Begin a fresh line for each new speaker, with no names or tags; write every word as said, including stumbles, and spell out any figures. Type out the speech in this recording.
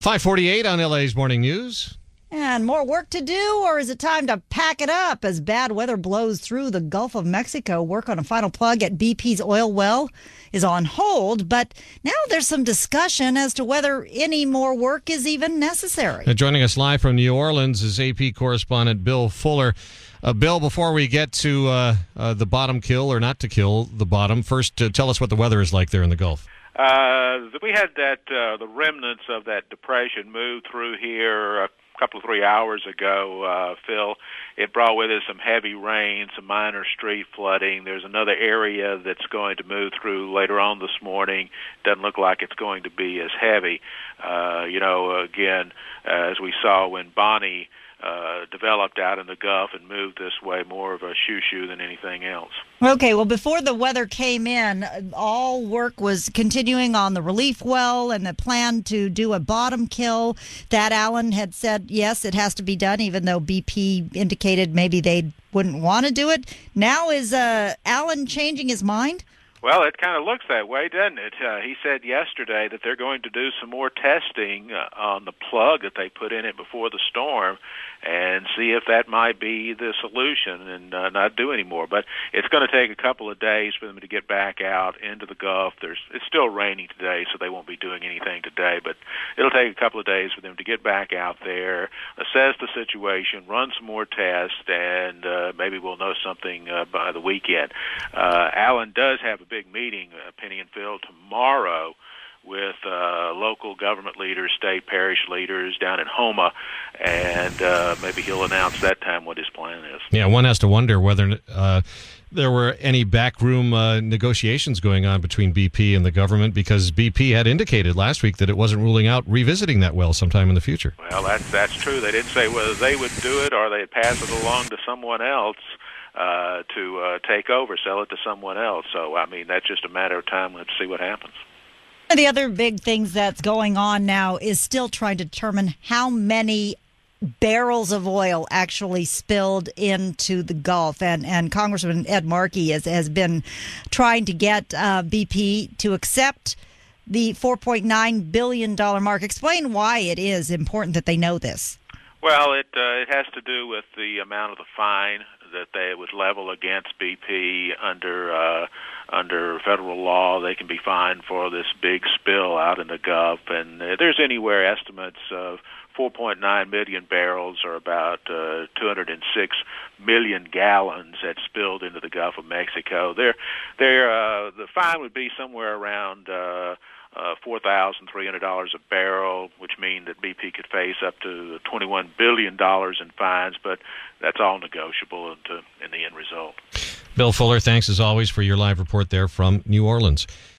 five forty-eight on L A's Morning News.
And more work to do, or is it time to pack it up as bad weather blows through the Gulf of Mexico? Work on a final plug at B P's oil well is on hold, but now there's some discussion as to whether any more work is even necessary.
Uh, joining us live from New Orleans is A P correspondent Bill Fuller. Uh, Bill, before we get to uh, uh, the bottom kill or not to kill the bottom, first uh, tell us what the weather is like there in the Gulf.
Uh, we had that uh, the remnants of that depression move through here a couple of three hours ago, uh, Phil. It brought with it some heavy rain, some minor street flooding. There's another area that's going to move through later on this morning. Doesn't look like it's going to be as heavy. Uh, you know, again, uh, as we saw when Bonnie Uh, developed out in the Gulf and moved this way, more of a shoo-shoo than anything else.
Okay, well, before the weather came in, all work was continuing on the relief well and the plan to do a bottom kill. Thad Allen had said, yes, it has to be done, even though B P indicated maybe they wouldn't want to do it. Now is uh, Allen changing his mind?
Well, it kind of looks that way, doesn't it? Uh, he said yesterday that they're going to do some more testing uh, on the plug that they put in it before the storm and see if that might be the solution and uh, not do any more. But it's going to take a couple of days for them to get back out into the Gulf. There's, it's still raining today, so they won't be doing anything today. But it'll take a couple of days for them to get back out there, assess the situation, run some more tests, and uh, maybe we'll know something uh, by the weekend. Uh, Allen does have a big meeting, uh, Penny and Phil, tomorrow with uh, local government leaders, state parish leaders down in Houma, and uh, maybe he'll announce that time what his plan is.
Yeah, one has to wonder whether uh, there were any backroom uh, negotiations going on between B P and the government, because B P had indicated last week that it wasn't ruling out revisiting that well sometime in the future.
Well, that's, that's true. They didn't say whether they would do it or they'd pass it along to someone else. Uh, to uh, take over, sell it to someone else. So, I mean, that's just a matter of time. Let's see what happens.
One of the other big things that's going on now is still trying to determine how many barrels of oil actually spilled into the Gulf. And, and Congressman Ed Markey has, has been trying to get uh, B P to accept the four point nine billion dollars mark. Explain why it is important that they know this.
Well, it uh, it has to do with the amount of the fine that they would level against B P under uh, under federal law. They can be fined for this big spill out in the Gulf, and uh, there's anywhere estimates of four point nine million barrels, or about uh, two hundred six million gallons that spilled into the Gulf of Mexico. They're, they're, uh, the fine would be somewhere around Uh, Uh, four thousand three hundred dollars a barrel, which means that B P could face up to twenty-one billion dollars in fines, but that's all negotiable into, in the end result.
Bill Fuller, thanks as always for your live report there from New Orleans.